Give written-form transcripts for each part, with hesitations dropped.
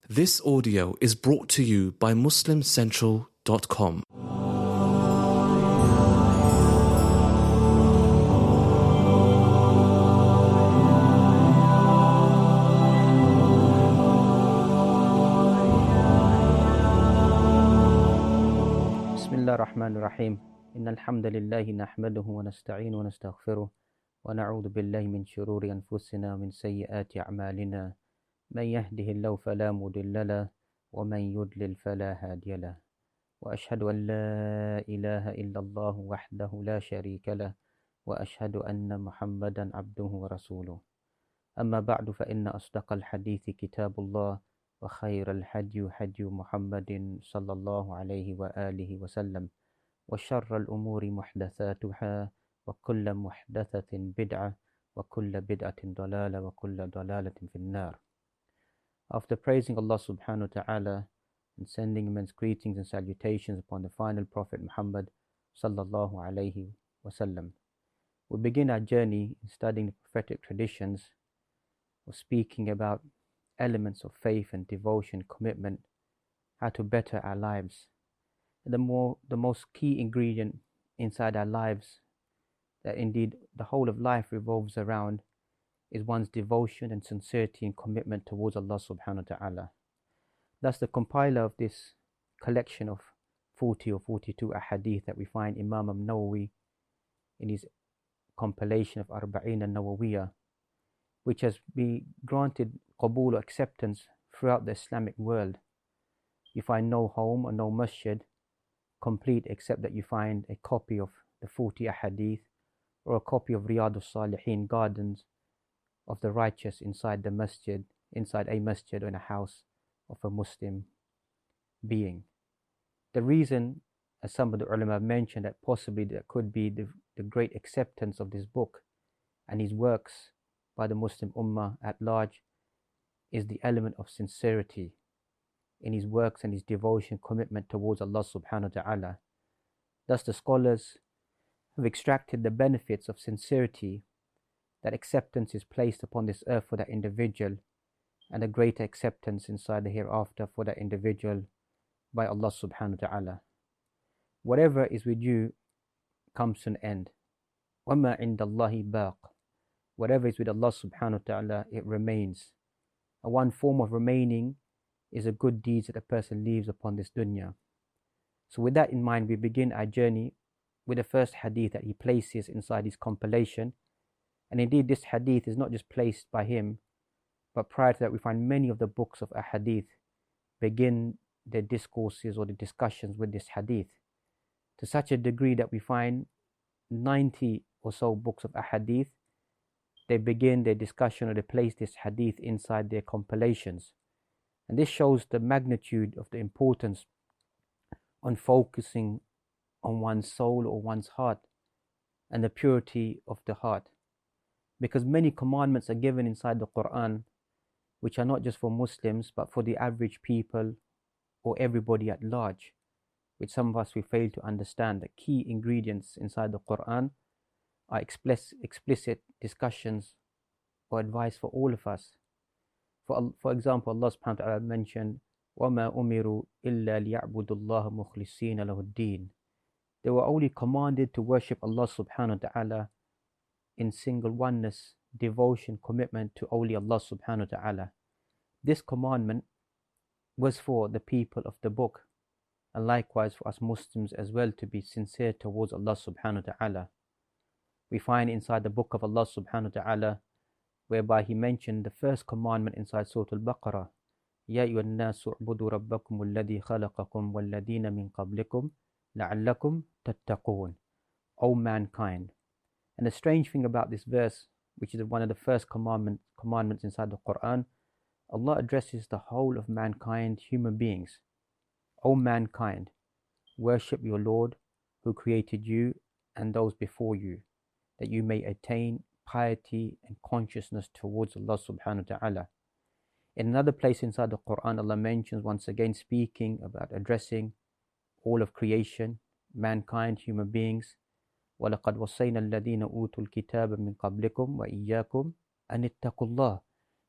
This audio is brought to you by MuslimCentral.com. الرحمن الرحيم إن الحمد لله نحمده ونستعين ونستغفره ونعوذ بالله من شرور أنفسنا ومن سيئات أعمالنا من يهده الله فلا مضل له ومن يضلل فلا هادي له وأشهد أن لا إله إلا الله وحده لا شريك له وأشهد أن محمدا عبده ورسوله أما بعد فإن أصدق الحديث كتاب الله وخير الهدي هدي محمد صلى الله عليه وآله وسلم وشر الأمور محدثاتها وكل محدثة بدعة وكل بدعة ضلالة وكل ضلالة في النار. After praising Allah subhanahu wa ta'ala and sending immense greetings and salutations upon the final Prophet Muhammad sallallahu alayhi wasallam, we begin our journey in studying the prophetic traditions of speaking about elements of faith and devotion, commitment, how to better our lives. The most key ingredient inside our lives, that indeed the whole of life revolves around, is one's devotion and sincerity and commitment towards Allah subhanahu wa ta'ala. Thus the compiler of this collection of 40 or 42 ahadith that we find Imam al-Nawawi in his compilation of Arba'in al-Nawawiyah, which has been granted qabul or acceptance throughout the Islamic world. You find no home or no masjid complete except that you find a copy of the 40 ahadith or a copy of Riyadh al-Salihin, gardens of the righteous, inside a masjid or in a house of a Muslim being. The reason, as some of the ulama mentioned, that possibly there could be the great acceptance of this book and his works by the Muslim Ummah at large is the element of sincerity in his works and his devotion, commitment towards Allah subhanahu wa ta'ala. Thus the scholars have extracted the benefits of sincerity, that acceptance is placed upon this earth for that individual, and a greater acceptance inside the hereafter for that individual by Allah subhanahu wa ta'ala. Whatever is with you comes to an end. وَمَا عِنْدَ اللَّهِ بَاقٍ. Whatever is with Allah subhanahu wa ta'ala, it remains. And one form of remaining is a good deeds that a person leaves upon this dunya. So with that in mind, we begin our journey with the first hadith that he places inside his compilation. And indeed this hadith is not just placed by him, but prior to that we find many of the books of ahadith begin their discourses or the discussions with this hadith, to such a degree that we find 90 or so books of ahadith, they begin their discussion or they place this hadith inside their compilations. And this shows the magnitude of the importance on focusing on one's soul or one's heart and the purity of the heart. Because many commandments are given inside the Quran, which are not just for Muslims, but for the average people or everybody at large, which some of us we fail to understand. The key ingredients inside the Quran are explicit discussions or advice for all of us. For example, Allah subhanahu wa ta'ala mentioned, وَمَا أُمِرُوا إِلَّا لِيَعْبُدُوا اللَّهَ مُخْلِصِينَ لَهُ الدِّينَ. They were only commanded to worship Allah subhanahu wa ta'ala in single oneness, devotion, commitment to only Allah subhanahu wa ta'ala. This commandment was for the people of the book, and likewise for us Muslims as well, to be sincere towards Allah subhanahu wa ta'ala. We find inside the book of Allah subhanahu wa ta'ala, whereby he mentioned the first commandment inside Surah Al-Baqarah, يَا أَيُّهَا النَّاسُ اعْبُدُوا رَبَّكُمُ الَّذِي خَلَقَكُمْ وَالَّذِينَ مِنْ قَبْلِكُمْ لَعَلَّكُمْ تَتَّقُونَ. O mankind. And the strange thing about this verse, which is one of the first commandments inside the Quran, Allah addresses the whole of mankind, human beings. O mankind, worship your Lord who created you and those before you, that you may attain piety and consciousness towards Allah subhanahu wa ta'ala. In another place inside the Quran, Allah mentions once again, speaking about addressing all of creation, mankind, human beings, وَلَقَدْ وَصَّيْنَا الَّذِينَ أُوتُوا الْكِتَابَ مِنْ قَبْلِكُمْ وَإِيَّاكُمْ أَنِ اتَّقُوا اللَّهَ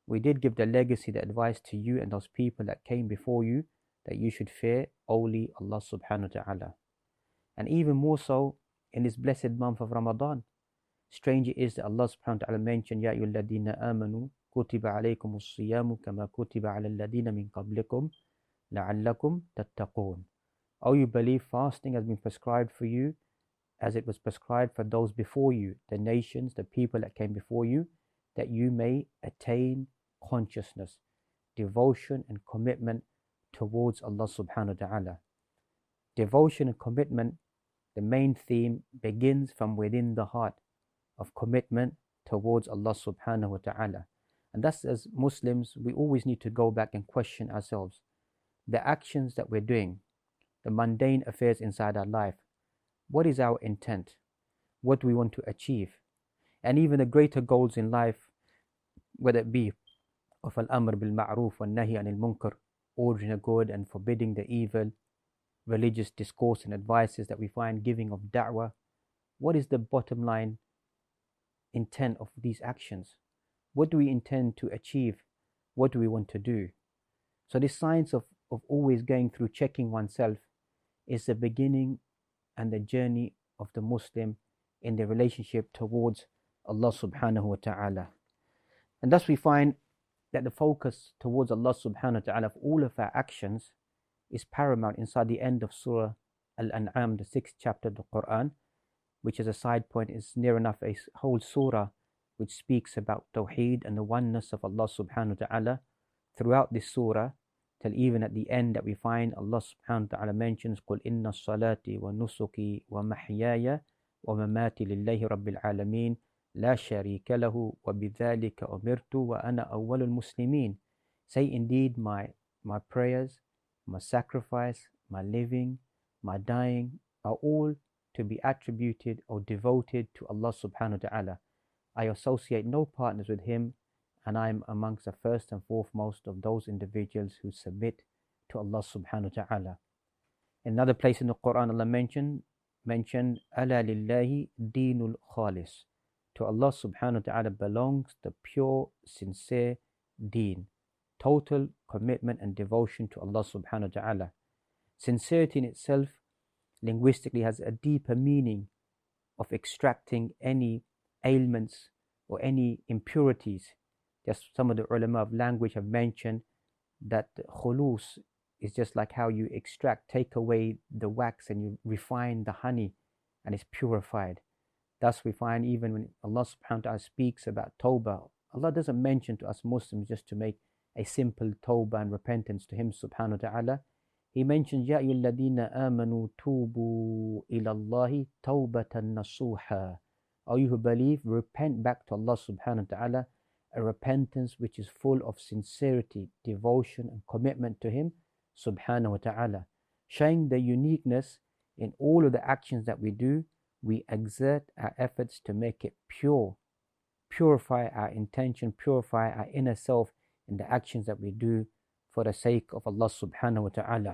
we did give the legacy, the advice to you and those people that came before you, that you should fear only Allah subhanahu wa ta'ala. And even more so in this blessed month of Ramadan. Strange it is that Allah subhanahu wa ta'ala mentioned, Ya ayyuhalladhina amanu kutiba alaykumus siyamu kama kutiba ala alladhina min qablikum la'allakum tattaqun. Oh, you believe fasting has been prescribed for you as it was prescribed for those before you, the nations, the people that came before you, that you may attain consciousness, devotion and commitment towards Allah subhanahu wa ta'ala. Devotion and commitment, the main theme begins from within the heart of commitment towards Allah subhanahu wa ta'ala. And thus, as Muslims, we always need to go back and question ourselves. The actions that we're doing, the mundane affairs inside our life, what is our intent? What do we want to achieve? And even the greater goals in life, whether it be of al-amr bil-ma'ruf wal-nahi anil munkar, ordering the good and forbidding the evil, religious discourse and advices that we find, giving of da'wah. What is the bottom line intent of these actions? What do we intend to achieve? What do we want to do? So this science of always going through checking oneself is the beginning and the journey of the Muslim in their relationship towards Allah subhanahu wa ta'ala. And thus we find that the focus towards Allah subhanahu wa ta'ala of all of our actions is paramount inside the end of Surah Al-An'am, the 6th chapter of the Quran, which as a side point is near enough a whole surah which speaks about Tawheed and the oneness of Allah subhanahu wa ta'ala. Throughout this surah, till even at the end that we find Allah subhanahu wa ta'ala mentions قُلْ إِنَّ الصَّلَاةِ وَنُسُكِي وَمَحْيَايَ وَمَمَاتِ لِلَّهِ رَبِّ الْعَالَمِينَ لَا شَرِيكَ لَهُ وَبِذَلِكَ أُمِرْتُ وَأَنَا أَوَّلُ الْمُسْلِمِينَ. Say indeed my prayers, my sacrifice, my living, my dying are all to be attributed or devoted to Allah subhanahu wa ta'ala. I associate no partners with Him, and I am amongst the first and foremost of those individuals who submit to Allah subhanahu wa ta'ala. In another place in the Quran, Allah mentioned أَلَا لِلَّهِ دِينُ الْخَالِصِ. To Allah subhanahu wa ta'ala belongs the pure, sincere deen, total commitment and devotion to Allah subhanahu wa ta'ala. Sincerity in itself linguistically has a deeper meaning of extracting any ailments or any impurities. Just some of the ulama of language have mentioned that khulus is just like how you take away the wax and you refine the honey and it's purified. Thus we find even when Allah subhanahu wa ta'ala speaks about tawbah, Allah doesn't mention to us Muslims just to make a simple tawbah and repentance to Him subhanahu wa ta'ala. He mentions Ya ayyuhalladhina amanu tubu ila Allahi tawbatan nasuha. O you who believe, repent back to Allah subhanahu wa ta'ala, a repentance which is full of sincerity, devotion and commitment to Him subhanahu wa ta'ala. Showing the uniqueness in all of the actions that we do, we exert our efforts to make it pure, purify our intention, purify our inner self in the actions that we do for the sake of Allah subhanahu wa ta'ala.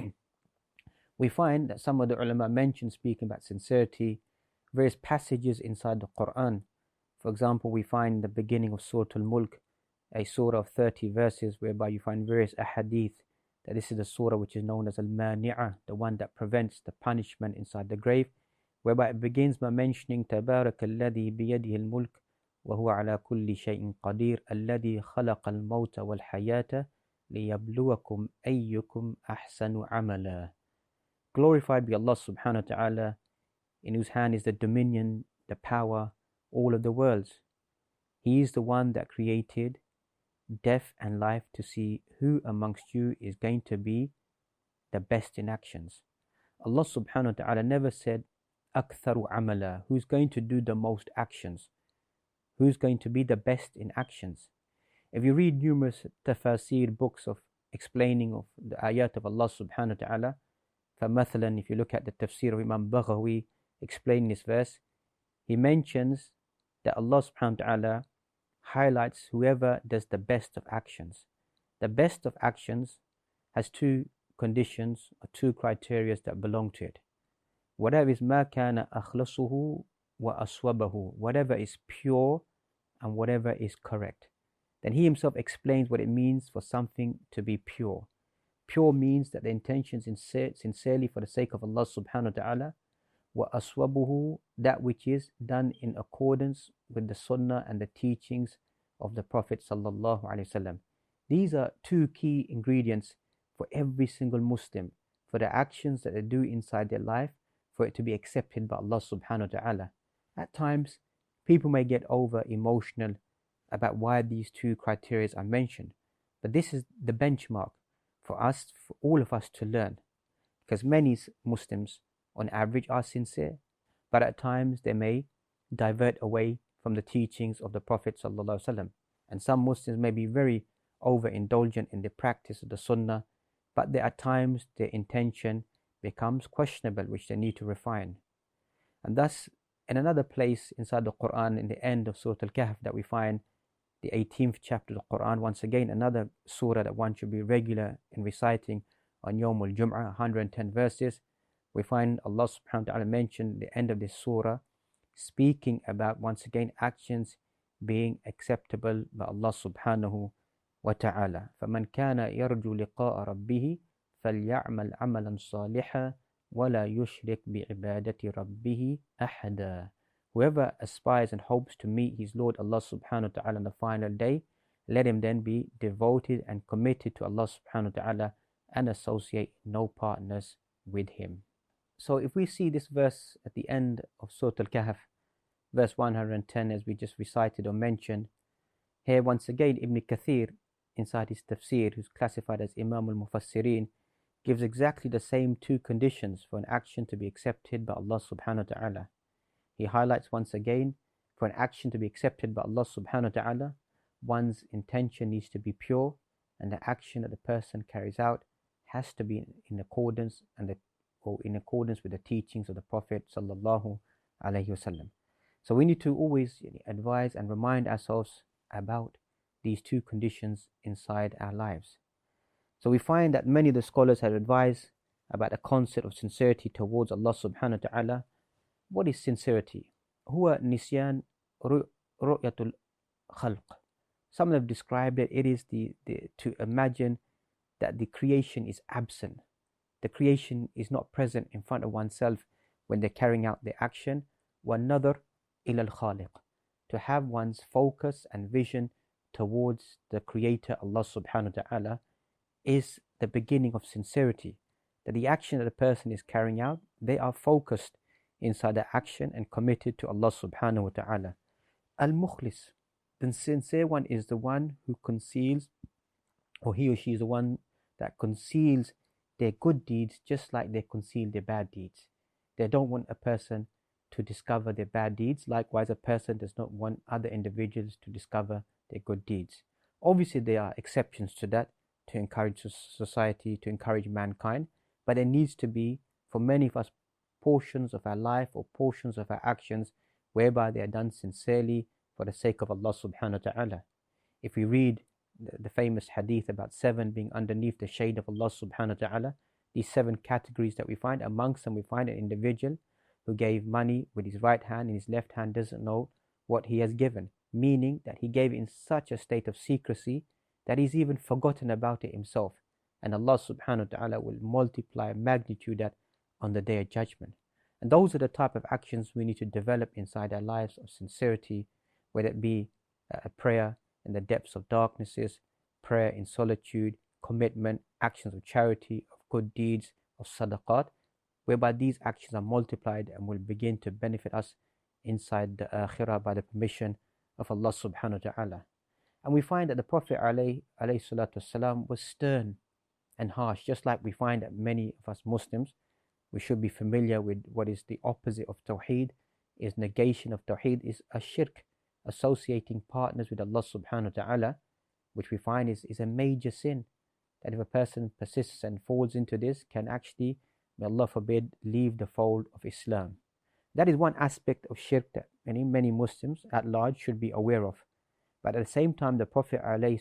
We find that some of the ulama mention, speaking about sincerity, various passages inside the Quran. For example, we find the beginning of Surah Al-Mulk, a surah of 30 verses, whereby you find various ahadith that this is the surah which is known as Al-Mani'ah, the one that prevents the punishment inside the grave, whereby it begins by mentioning تبارك الذي بيده الملك وهو على كل شيء قدير الذي خلق الموت والحياة ليبلوكم أيكم أحسن عملا. Glorified be Allah subhanahu wa ta'ala, in whose hand is the dominion, the power, all of the worlds. He is the one that created death and life to see who amongst you is going to be the best in actions. Allah subhanahu wa ta'ala never said أكثر عملا, who's going to do the most actions, who's going to be the best in actions. If you read numerous tafasir books of explaining of the ayat of Allah subhanahu wa ta'ala, فمثلا if you look at the tafsir of Imam Baghawi explaining this verse, he mentions that Allah subhanahu wa ta'ala highlights whoever does the best of actions. The best of actions has two conditions or two criteria that belong to it. Whatever is ma kana akhlasuhu wa aswabahu, whatever is pure and whatever is correct. Then he himself explains what it means for something to be pure. Pure means that the intention is sincerely for the sake of Allah subhanahu wa ta'ala. Wa aswabuhu, that which is done in accordance with the sunnah and the teachings of the Prophet sallallahu alaihi wasallam. These are two key ingredients for every single Muslim, for the actions that they do inside their life, for it to be accepted by Allah subhanahu wa ta'ala. At times, people may get over emotional about why these two criteria are mentioned, but this is the benchmark for us, for all of us to learn, because many Muslims on average are sincere, but at times they may divert away from the teachings of the Prophet sallallahu alaihi wasallam. And some Muslims may be very overindulgent in the practice of the sunnah, but there are times their intention becomes questionable, which they need to refine. And thus, in another place inside the Quran, in the end of Surah Al-Kahf, that we find the 18th chapter of the Quran, once again another surah that one should be regular in reciting on Yawmul Jum'ah, 110 verses, we find Allah subhanahu wa ta'ala mention the end of this surah, speaking about once again actions being acceptable by Allah subhanahu wa ta'ala. فَمَنْ كَانَ يَرْجُو لِقَاءَ رَبِّهِ فَلْيَعْمَلْ عَمَلًا صَالِحًا وَلَا يُشْرِكْ بِعِبَادَةِ رَبِّهِ أَحَدًا. Whoever aspires and hopes to meet his Lord Allah subhanahu wa ta'ala on the final day, let him then be devoted and committed to Allah subhanahu wa ta'ala and associate no partners with him. So if we see this verse at the end of Surah Al-Kahf, verse 110, as we just recited or mentioned, here once again Ibn Kathir, inside his tafsir, who's classified as Imam al-Mufassirin, gives exactly the same two conditions for an action to be accepted by Allah subhanahu wa ta'ala. He highlights once again, for an action to be accepted by Allah subhanahu wa ta'ala, one's intention needs to be pure, and the action that the person carries out has to be in accordance with the teachings of the Prophet sallallahu alaihi wasallam. So we need to always advise and remind ourselves about these two conditions inside our lives. So we find that many of the scholars have advised about the concept of sincerity towards Allah subhanahu wa ta'ala. What is sincerity? Huwa nisyan ru'yatul khalq. Some have described it, it is to imagine that the creation is absent. The creation is not present in front of oneself when they're carrying out the action. وَالنَّظَرْ إِلَى الْخَالِقِ, to have one's focus and vision towards the Creator, Allah subhanahu wa ta'ala, is the beginning of sincerity. That the action that a person is carrying out, they are focused inside the action and committed to Allah subhanahu wa ta'ala. Al-Mukhlis, the sincere one, is the one who conceals, or he or she is the one that conceals their good deeds just like they conceal their bad deeds. They don't want a person to discover their bad deeds. Likewise, a person does not want other individuals to discover their good deeds. Obviously, there are exceptions to that, to encourage society, to encourage mankind, but there needs to be, for many of us, portions of our life or portions of our actions whereby they are done sincerely for the sake of Allah subhanahu wa ta'ala. If we read the famous hadith about 7 being underneath the shade of Allah subhanahu wa ta'ala, these 7 categories that we find, amongst them we find an individual who gave money with his right hand and his left hand doesn't know what he has given, meaning that he gave it in such a state of secrecy that he's even forgotten about it himself, and Allah subhanahu wa ta'ala will multiply magnitude that on the day of judgment. And those are the type of actions we need to develop inside our lives of sincerity, whether it be a prayer in the depths of darknesses, prayer in solitude, commitment, actions of charity, of good deeds, of sadaqat, whereby these actions are multiplied and will begin to benefit us inside the akhirah by the permission of Allah subhanahu wa ta'ala. And we find that the Prophet alayhi salatu wasalam was stern and harsh, just like we find that many of us Muslims, we should be familiar with what is the opposite of Tawheed, is negation of Tawheed, is a shirk, associating partners with Allah subhanahu wa ta'ala, which we find is a major sin, that if a person persists and falls into this, can actually, may Allah forbid, leave the fold of Islam. That is one aspect of shirk that many Muslims at large should be aware of. But at the same time, the Prophet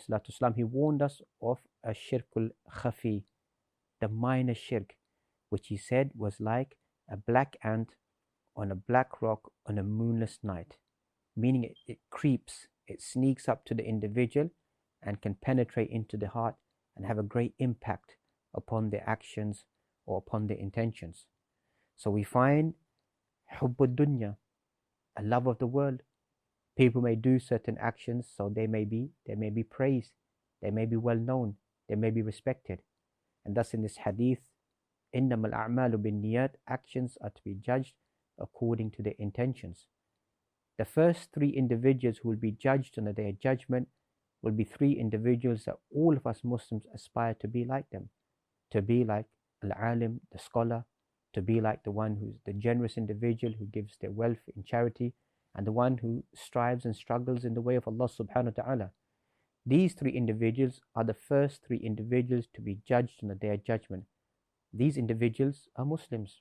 ﷺ, he warned us of a shirkul khafi, the minor shirk, which he said was like a black ant on a black rock on a moonless night. Meaning it creeps, it sneaks up to the individual and can penetrate into the heart and have a great impact upon their actions or upon their intentions. So we find hubbud dunya, a love of the world. People may do certain actions, so they may be praised, they may be well known, they may be respected. And thus in this hadith, إِنَّمَا الْأَعْمَالُ بِالنِّيَّاتِ, actions are to be judged according to their intentions. The first three individuals who will be judged on the Day of Judgment will be three individuals that all of us Muslims aspire to be like them. To be like al-alim, the scholar, to be like the one who's the generous individual who gives their wealth in charity, and the one who strives and struggles in the way of Allah subhanahu wa ta'ala. These three individuals are the first three individuals to be judged on the Day of Judgment. These individuals are Muslims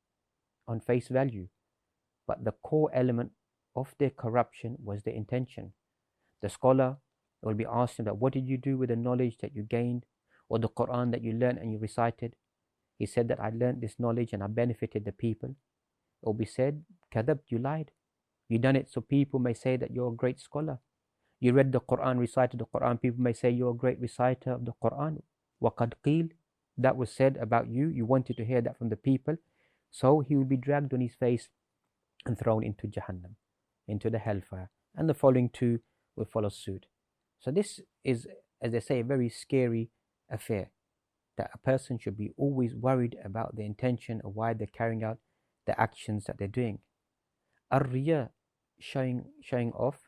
on face value, but the core element of their corruption was their intention. The scholar will be asked him that, what did you do with the knowledge that you gained, or the Quran that you learned and you recited? He said that I learned this knowledge and I benefited the people. It will be said, kadhabt, you lied. You done it so people may say that you're a great scholar. You read the Quran, recited the Quran, people may say you're a great reciter of the Quran. وَقَدْ قِيل, that was said about you. You wanted to hear that from the people. So he will be dragged on his face and thrown into Jahannam, into the hellfire. And the following two will follow suit. So this is, as they say, a very scary affair, that a person should be always worried about the intention of why they're carrying out the actions that they're doing. Ar-riya, showing off,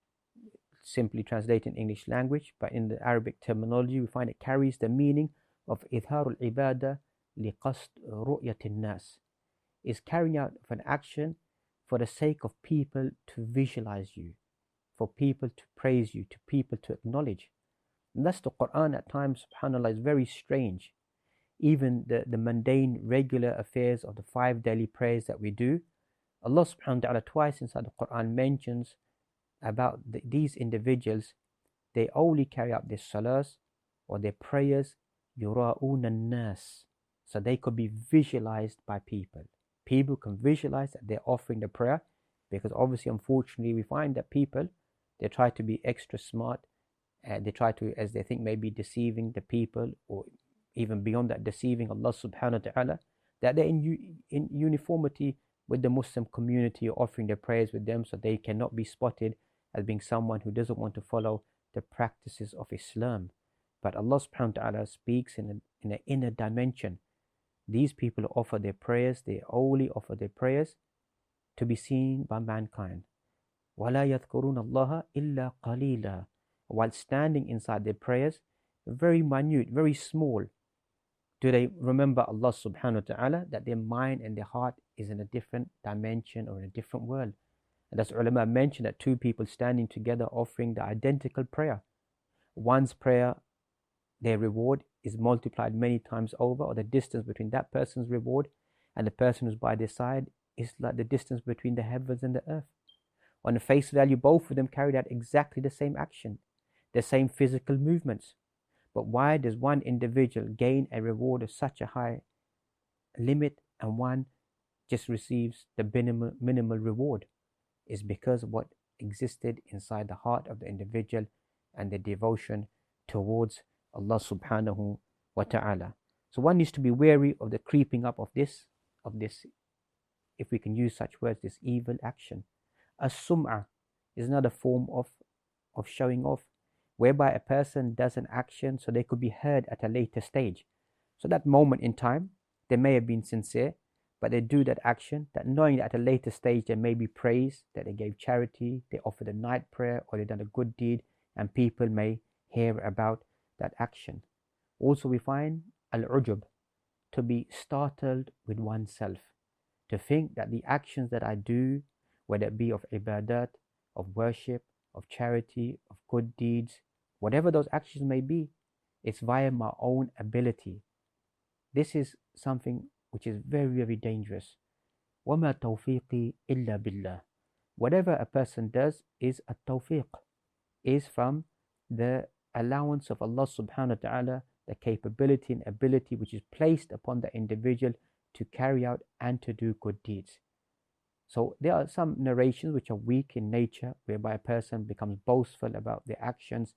simply translated in English language, but in the Arabic terminology we find it carries the meaning of idharul ibadah liqasd ru'yatin nas, is carrying out of an action for the sake of people to visualize you, for people to praise you, to people to acknowledge. And thus the Quran at times, subhanAllah, is very strange. Even the mundane, regular affairs of the 5 daily prayers that we do, Allah subhanahu wa ta'ala twice inside the Quran mentions about these individuals. They only carry out their salahs or their prayers yura'un an-nas, so they could be visualized by people. People can visualize that they're offering the prayer, because obviously, unfortunately, we find that people, they try to be extra smart, and they try to, as they think, maybe deceiving the people, or even beyond that, deceiving Allah subhanahu wa ta'ala, that they're in uniformity with the Muslim community, offering their prayers with them, so they cannot be spotted as being someone who doesn't want to follow the practices of Islam. But Allah subhanahu wa ta'ala speaks in an inner dimension. These people offer their prayers, they only offer their prayers to be seen by mankind. وَلَا يَذْكُرُونَ اللَّهَ إِلَّا قَلِيلًا, while standing inside their prayers, very minute, very small, do they remember Allah subhanahu wa ta'ala, that their mind and their heart is in a different dimension or in a different world. And as ulama mentioned, that two people standing together offering the identical prayer, one's prayer, their reward is multiplied many times over, or the distance between that person's reward and the person who's by their side is like the distance between the heavens and the earth. On the face value, both of them carried out exactly the same action, the same physical movements. But why does one individual gain a reward of such a high limit and one just receives the minimal reward? Is because of what existed inside the heart of the individual and the devotion towards Allah subhanahu wa ta'ala. So one needs to be wary of the creeping up of this, if we can use such words, this evil action. As-sum'ah is another form of showing off, whereby a person does an action so they could be heard at a later stage. So that moment in time, they may have been sincere, but they do that action, that knowing that at a later stage they may be praised, that they gave charity, they offered a night prayer, or they done a good deed, and people may hear about that action. Also we find al-ujub, to be startled with oneself, to think that the actions that I do, whether it be of ibadat, of worship, of charity, of good deeds, whatever those actions may be, it's via my own ability. This is something which is very, very dangerous. وَمَا تَوْفِيقِي إِلَّا بِاللَّهِ. Whatever a person does is a tawfiq, is from the allowance of Allah subhanahu wa ta'ala, the capability and ability which is placed upon the individual to carry out and to do good deeds. So there are some narrations which are weak in nature, whereby a person becomes boastful about their actions,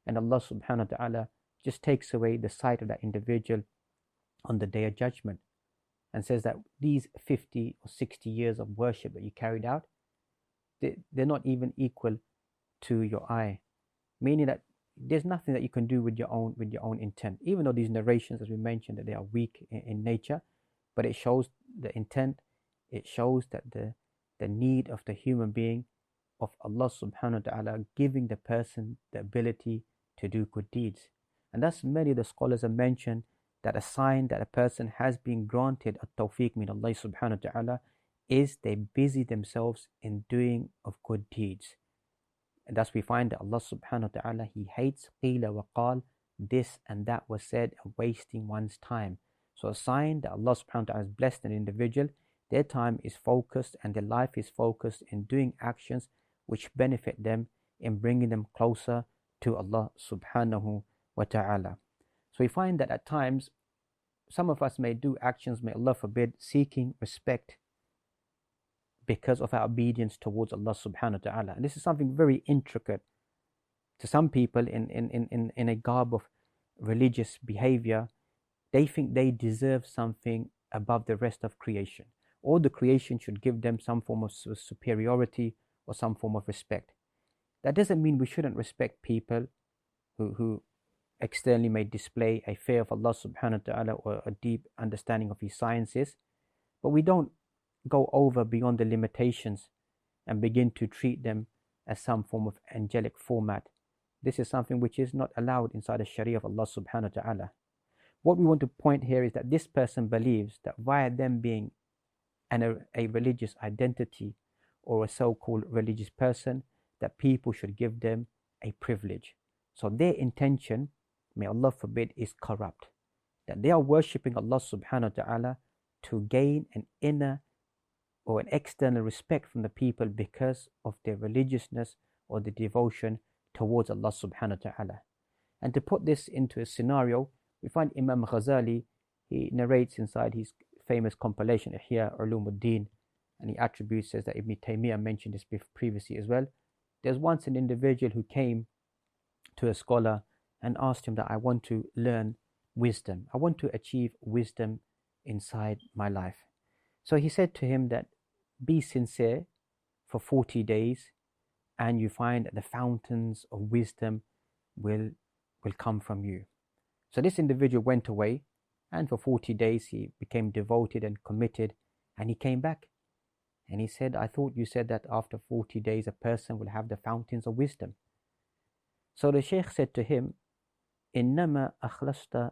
and Allah subhanahu wa ta'ala just takes away the sight of that individual on the Day of Judgment and says that these 50 or 60 years of worship that you carried out, they're not even equal to your eye, meaning that there's nothing that you can do with your own intent, even though these narrations, as we mentioned, that they are weak in nature, but it shows the intent. It shows that the need of the human being, of Allah subhanahu wa ta'ala giving the person the ability to do good deeds. And thus many of the scholars have mentioned that a sign that a person has been granted a tawfiq min Allah subhanahu wa ta'ala is they busy themselves in doing of good deeds. And thus we find that Allah subhanahu wa ta'ala, He hates qila wa qal, this and that was said, and wasting one's time. So a sign that Allah subhanahu wa ta'ala has blessed an individual, their time is focused and their life is focused in doing actions which benefit them in bringing them closer to Allah subhanahu wa ta'ala. So we find that at times some of us may do actions, may Allah forbid, seeking respect because of our obedience towards Allah subhanahu wa ta'ala. And this is something very intricate. To some people in a garb of religious behavior, they think they deserve something above the rest of creation. All the creation should give them some form of superiority or some form of respect. That doesn't mean we shouldn't respect people who externally may display a fear of Allah subhanahu wa ta'ala or a deep understanding of His sciences, but we don't go over beyond the limitations and begin to treat them as some form of angelic format. This is something which is not allowed inside the Sharia of Allah subhanahu wa ta'ala. What we want to point here is that this person believes that via them being a religious identity or a so-called religious person, that people should give them a privilege. So their intention, may Allah forbid, is corrupt. That they are worshipping Allah subhanahu wa ta'ala to gain an inner or an external respect from the people because of their religiousness or the devotion towards Allah subhanahu wa ta'ala. And to put this into a scenario, we find Imam Ghazali, he narrates inside his famous compilation Ihya Ulumuddin, and he attributes, says that Ibn Taymiyyah mentioned this previously as well. There's once an individual who came to a scholar and asked him that I want to learn wisdom. I want to achieve wisdom inside my life. So he said to him that be sincere for 40 days and you find that the fountains of wisdom will come from you. So this individual went away, and for 40 days he became devoted and committed, and he came back. And he said, I thought you said that after 40 days a person will have the fountains of wisdom. So the Shaykh said to him, إِنَّمَا أَخْلَصْتَ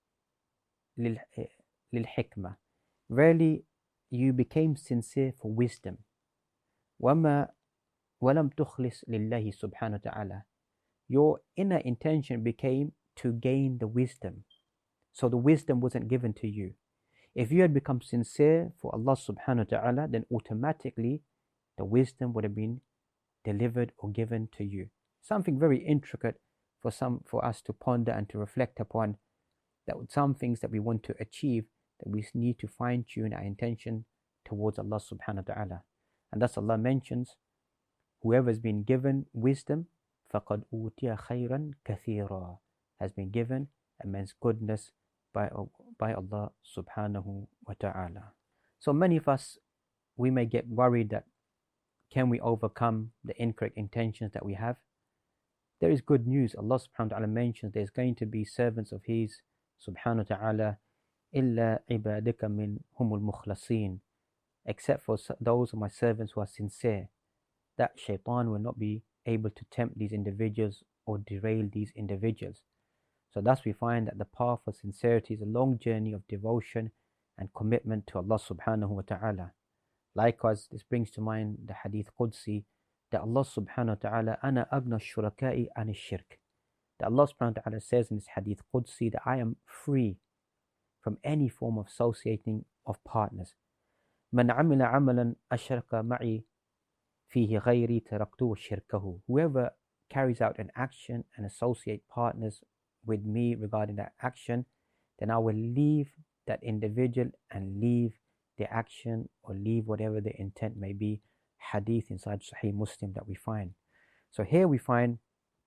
لِلْحِكْمَةِ, Rarely you became sincere for wisdom. وَمَا وَلَمْ تُخْلِصْ لِلَّهِ سُبْحَانَهُ وَتَعَالَى, Your inner intention became to gain the wisdom. So the wisdom wasn't given to you. If you had become sincere for Allah subhanahu wa ta'ala, then automatically the wisdom would have been delivered or given to you. Something very intricate for us to ponder and to reflect upon, that with some things that we want to achieve, that we need to fine-tune our intention towards Allah subhanahu wa ta'ala. And thus Allah mentions, whoever has been given wisdom, فَقَدْ أُوتِيَ خَيْرًا كَثِيرًا, has been given immense goodness by Allah subhanahu wa ta'ala. So many of us, we may get worried that can we overcome the incorrect intentions that we have? There is good news. Allah subhanahu wa ta'ala mentions there's going to be servants of His subhanahu wa ta'ala, إِلَّا عِبَادِكَ مِنْهُمُ الْمُخْلَصِينَ, except for those of my servants who are sincere. That shaitan will not be able to tempt these individuals or derail these individuals. So thus we find that the path of sincerity is a long journey of devotion and commitment to Allah subhanahu wa ta'ala. Likewise, this brings to mind the hadith Qudsi, that Allah subhanahu wa ta'ala, أَنَا أَغْنَى الشُّرَكَاءِ عَنِ الشِّرْكِ, that Allah subhanahu wa ta'ala says in this hadith Qudsi that I am free from any form of associating of partners. مَنْ عَمِلَ عَمَلًا أَشْرَكَ مَعِي فِيهِ غَيْرِي تَرَكْتُهُ شِرْكَهُ, whoever carries out an action and associate partners with me regarding that action, then I will leave that individual and leave the action or leave whatever the intent may be. Hadith inside Sahih Muslim that we find. So here we find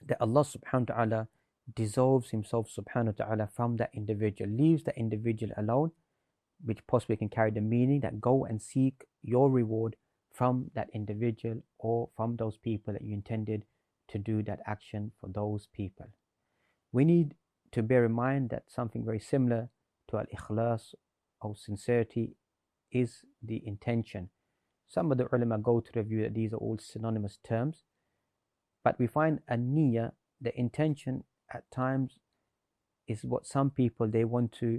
that Allah subhanahu wa ta'ala dissolves himself subhanahu wa ta'ala from that individual, leaves that individual alone, which possibly can carry the meaning that go and seek your reward from that individual or from those people that you intended to do that action for those people. We need to bear in mind that something very similar to al-ikhlas or sincerity is the intention. Some of the ulama go to the view that these are all synonymous terms, but we find a niyyah, the intention at times, is what some people they want to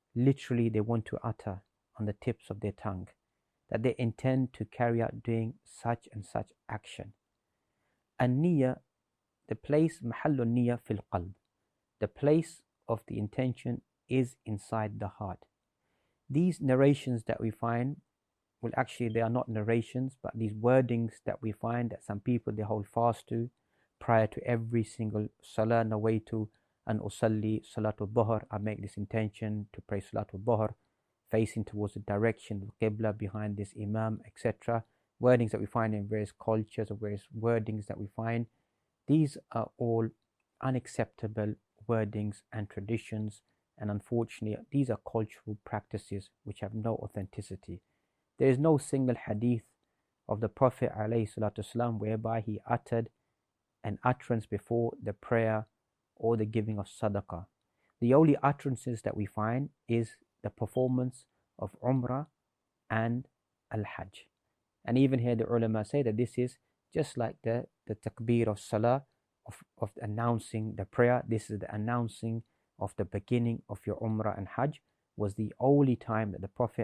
utter on the tips of their tongue, that they intend to carry out doing such and such action. An-niyyah, the place, mahallu niyyah fil qalb, the place of the intention is inside the heart. These narrations that we find, well, actually they are not narrations, but these wordings that we find that some people they hold fast to prior to every single salah, nawaitu an usalli salatul dhuhr, I make this intention to pray salatul dhuhr, facing towards the direction of qibla behind this imam, etc. Wordings that we find in various cultures or various wordings that we find, these are all unacceptable wordings and traditions, and unfortunately these are cultural practices which have no authenticity. There is no single hadith of the Prophet ﷺ whereby he uttered an utterance before the prayer or the giving of sadaqah. The only utterances that we find is the performance of Umrah and Al-Hajj. And even here the ulama say that this is just like the takbir of salah, of announcing the prayer. This is the announcing of the beginning of your Umrah and Hajj, was the only time that the Prophet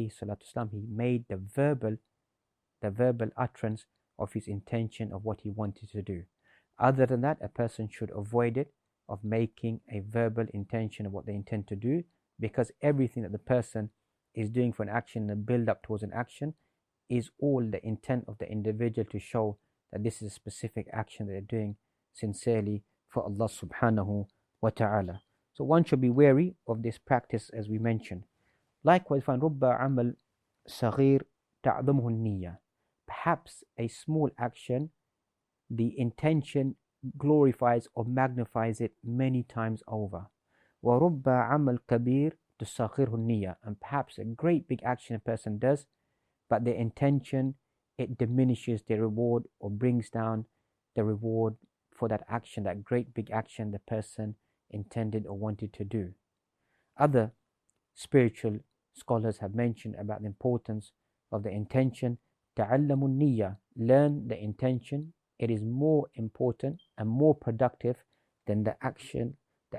ﷺ he made the verbal utterance of his intention of what he wanted to do. Other than that, a person should avoid it, of making a verbal intention of what they intend to do, because everything that the person is doing for an action, the build up towards an action, is all the intent of the individual to show that this is a specific action that they're doing sincerely for Allah subhanahu wa ta'ala. So one should be wary of this practice, as we mentioned. Likewise, find rubba amal saghir ta'dhamuhu niyya. Perhaps a small action, the intention glorifies or magnifies it many times over. Wa rubba amal kabir tusaghirhu niyya. And perhaps a great big action a person does, but the intention, it diminishes the reward or brings down the reward for that action, that great big action the person intended or wanted to do. Other spiritual scholars have mentioned about the importance of the intention. Ta'allamu niyya, learn the intention. It is more important and more productive than the actual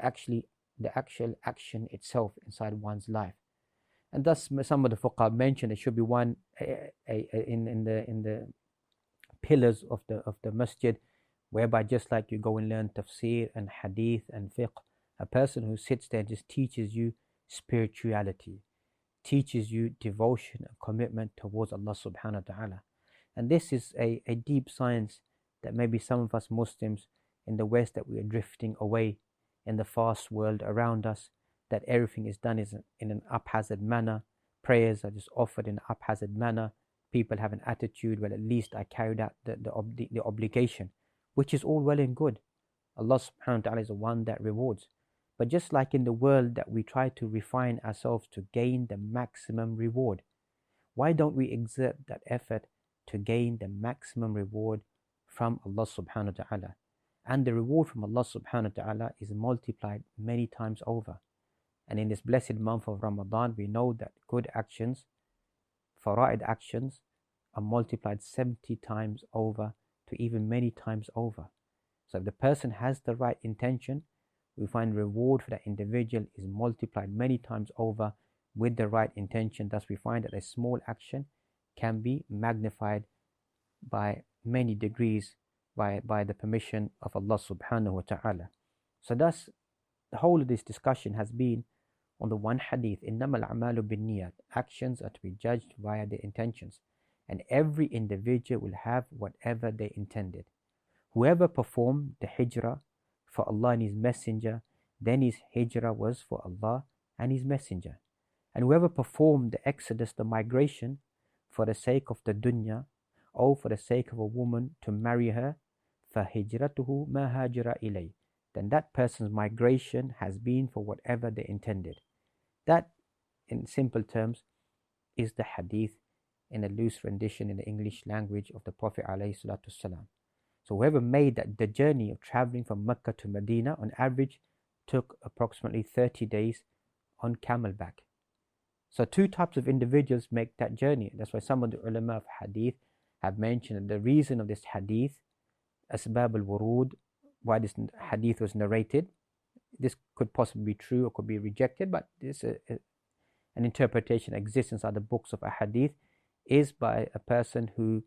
action itself inside one's life. And thus some of the fuqaha mentioned there should be one in the pillars of the masjid, whereby just like you go and learn tafsir and hadith and fiqh, a person who sits there just teaches you spirituality, teaches you devotion and commitment towards Allah subhanahu wa ta'ala. And this is a deep science that maybe some of us Muslims in the West, that we are drifting away in the fast world around us, that everything is done in an haphazard manner. Prayers are just offered in a haphazard manner. People have an attitude, well, at least I carried out the obligation, which is all well and good. Allah subhanahu wa ta'ala is the one that rewards. But just like in the world that we try to refine ourselves to gain the maximum reward, why don't we exert that effort to gain the maximum reward from Allah subhanahu wa ta'ala? And the reward from Allah subhanahu wa ta'ala is multiplied many times over. And in this blessed month of Ramadan, we know that good actions, fara'id actions, are multiplied 70 times over to even many times over. So if the person has the right intention, we find reward for that individual is multiplied many times over with the right intention. Thus we find that a small action can be magnified by many degrees by the permission of Allah subhanahu wa ta'ala. So thus the whole of this discussion has been on the one hadith, إِنَّمَا الْأَعْمَالُ بِالنِّيَّاتِ, actions are to be judged via their intentions, and every individual will have whatever they intended. Whoever performed the hijrah for Allah and His Messenger, then his hijrah was for Allah and His Messenger. And whoever performed the exodus, the migration, for the sake of the dunya, or for the sake of a woman to marry her, فَهِجْرَتُهُ مَا هَاجَرَ إِلَيْهِ, then that person's migration has been for whatever they intended. That, in simple terms, is the hadith in a loose rendition in the English language of the Prophet ﷺ. So whoever made that, the journey of traveling from Mecca to Medina on average took approximately 30 days on camelback. So two types of individuals make that journey. That's why some of the ulama of hadith have mentioned that the reason of this hadith, Asbab al-Wurud, why this hadith was narrated. This could possibly be true or could be rejected, but this an interpretation exists inside the books of a hadith, is by a person who,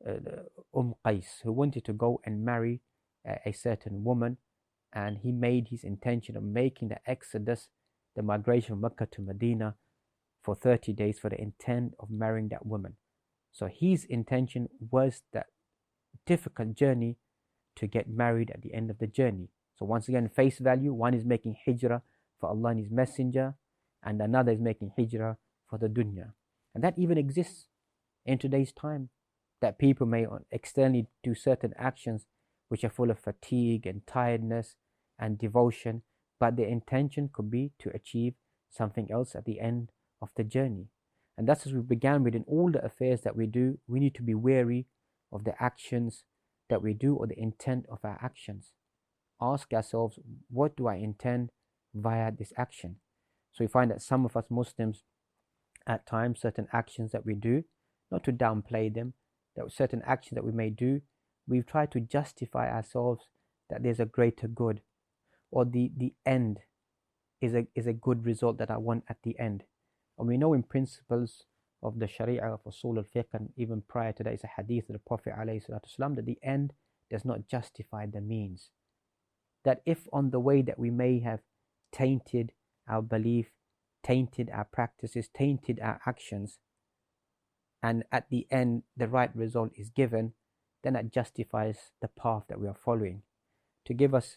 Qais, who wanted to go and marry a certain woman, and he made his intention of making the exodus, the migration from Mecca to Medina, for 30 days for the intent of marrying that woman. So his intention was that difficult journey to get married at the end of the journey. So once again, face value, one is making hijrah for Allah and His Messenger, and another is making hijrah for the dunya. And that even exists in today's time, that people may externally do certain actions which are full of fatigue and tiredness and devotion, but their intention could be to achieve something else at the end of the journey. And that's as we began with, in all the affairs that we do, we need to be wary of the actions that we do or the intent of our actions. Ask ourselves, what do I intend via this action? So we find that some of us Muslims, at times, certain actions that we do, not to downplay them, that certain actions that we may do, we've tried to justify ourselves that there's a greater good, or the end is a good result that I want at the end. And we know in principles of the Sharia of Usul al-Fiqh, and even prior to that is a hadith of the Prophet ﷺ, that the end does not justify the means. That if on the way that we may have tainted our belief, tainted our practices, tainted our actions, and at the end the right result is given, then that justifies the path that we are following. To give us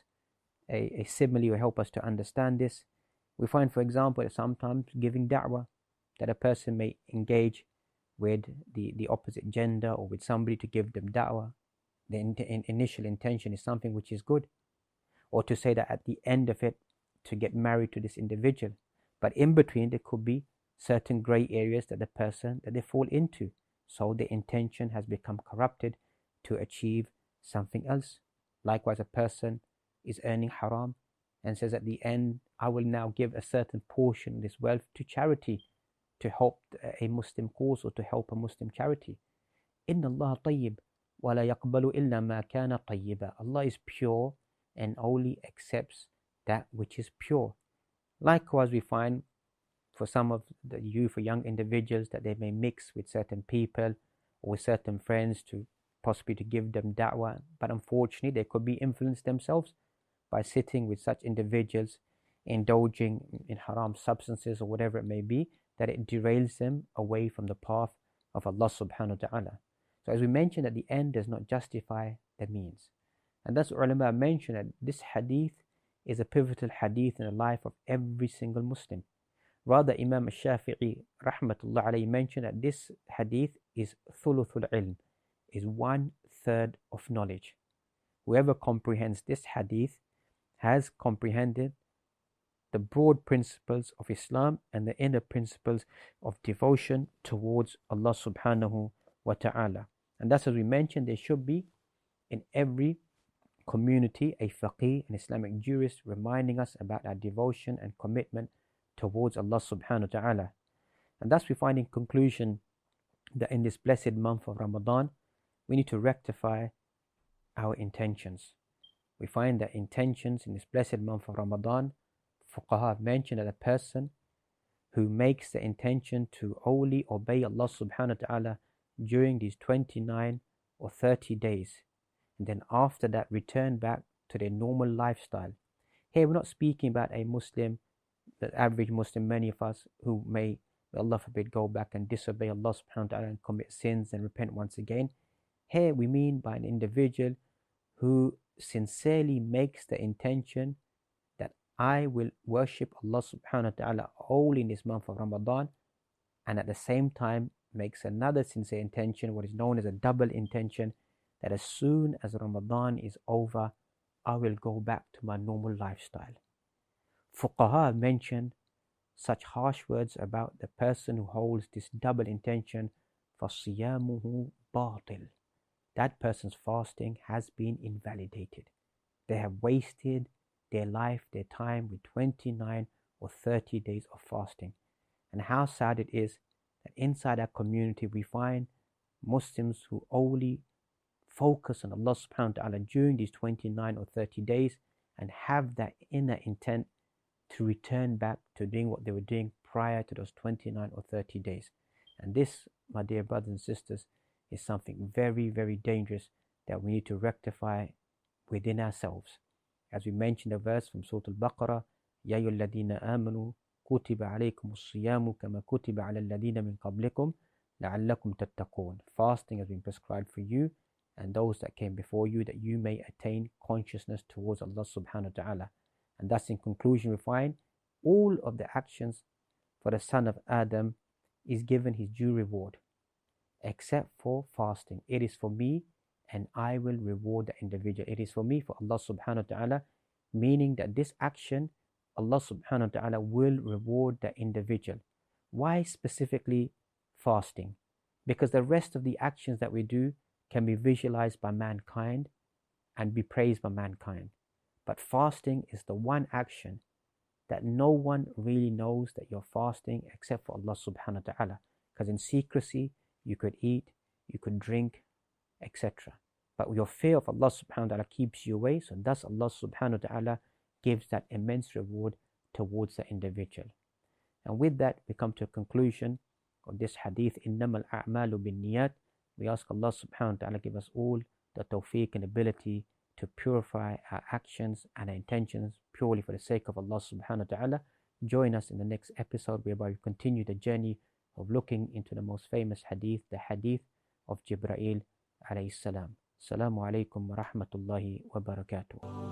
a simile or help us to understand this, we find, for example, that sometimes giving da'wah, that a person may engage with the opposite gender or with somebody to give them da'wah. The initial intention is something which is good. Or to say that at the end of it, to get married to this individual. But in between, there could be certain grey areas that they fall into. So the intention has become corrupted to achieve something else. Likewise, a person is earning haram and says at the end, I will now give a certain portion of this wealth to charity, to help a Muslim cause or to help a Muslim charity. Inna Allah tayyib wa la yaqbalu illa ma kana tayyiba. Allah is pure and only accepts that which is pure. Likewise, we find for some of the youth or young individuals that they may mix with certain people or with certain friends to possibly to give them da'wah, but unfortunately they could be influenced themselves by sitting with such individuals, indulging in haram substances or whatever it may be, that it derails them away from the path of Allah subhanahu wa ta'ala. So as we mentioned, that the end does not justify the means. And that's what ulama mentioned, that this hadith is a pivotal hadith in the life of every single Muslim. Rather, Imam al-Shafi'i rahmatullah alayhi mentioned that this hadith is thuluthul ilm, is 1/3 of knowledge. Whoever comprehends this hadith has comprehended the broad principles of Islam and the inner principles of devotion towards Allah subhanahu wa ta'ala. And that's, as we mentioned, there should be in every community a faqih, an Islamic jurist, reminding us about our devotion and commitment towards Allah subhanahu wa ta'ala. And thus we find in conclusion that in this blessed month of Ramadan, we need to rectify our intentions. We find that intentions in this blessed month of Ramadan, fuqaha have mentioned that a person who makes the intention to only obey Allah subhanahu wa ta'ala during these 29 or 30 days, and then after that return back to their normal lifestyle. Here we're not speaking about a Muslim, the average Muslim, many of us who may, Allah forbid, go back and disobey Allah subhanahu wa ta'ala and commit sins and repent once again. Here we mean by an individual who sincerely makes the intention that I will worship Allah subhanahu wa ta'ala only in this month of Ramadan, and at the same time makes another sincere intention, what is known as a double intention, that as soon as Ramadan is over, I will go back to my normal lifestyle. Fuqaha mentioned such harsh words about the person who holds this double intention, فَصِيَامُهُ بَاطِل. That person's fasting has been invalidated. They have wasted their life, their time with 29 or 30 days of fasting. And how sad it is that inside our community we find Muslims who only focus on Allah subhanahu wa ta'ala during these 29 or 30 days and have that inner intent to return back to doing what they were doing prior to those 29 or 30 days. And this, my dear brothers and sisters, is something very, very dangerous that we need to rectify within ourselves. As we mentioned a verse from Surah Al-Baqarah, يَا أَيُّهَا الَّذِينَ آمَنُوا كُتِبَ عَلَيْكُمُ الصِّيَامُ كَمَا كُتِبَ عَلَى الَّذِينَ مِنْ قَبْلِكُمْ لَعَلَّكُمْ تَتَّقُونَ. Fasting has been prescribed for you and those that came before you, that you may attain consciousness towards Allah subhanahu wa ta'ala. And thus in conclusion we find all of the actions for the son of Adam is given his due reward, except for fasting. It is for me and I will reward the individual. It is for me, for Allah subhanahu wa ta'ala, meaning that this action, Allah subhanahu wa ta'ala will reward the individual. Why specifically fasting? Because the rest of the actions that we do can be visualized by mankind and be praised by mankind. But fasting is the one action that no one really knows that you're fasting except for Allah subhanahu wa ta'ala. Because in secrecy, you could eat, you could drink, etc. But your fear of Allah subhanahu wa ta'ala keeps you away. So thus Allah subhanahu wa ta'ala gives that immense reward towards the individual. And with that, we come to a conclusion of this hadith, إِنَّمَا الْأَعْمَالُ بِالنِّيَّاتِ. We ask Allah subhanahu wa ta'ala give us all the tawfiq and ability to purify our actions and our intentions purely for the sake of Allah subhanahu wa ta'ala. Join us in the next episode whereby we continue the journey of looking into the most famous hadith, the hadith of Jibreel alayhi salam. Assalamu alaikum wa rahmatullahi wa barakatuh.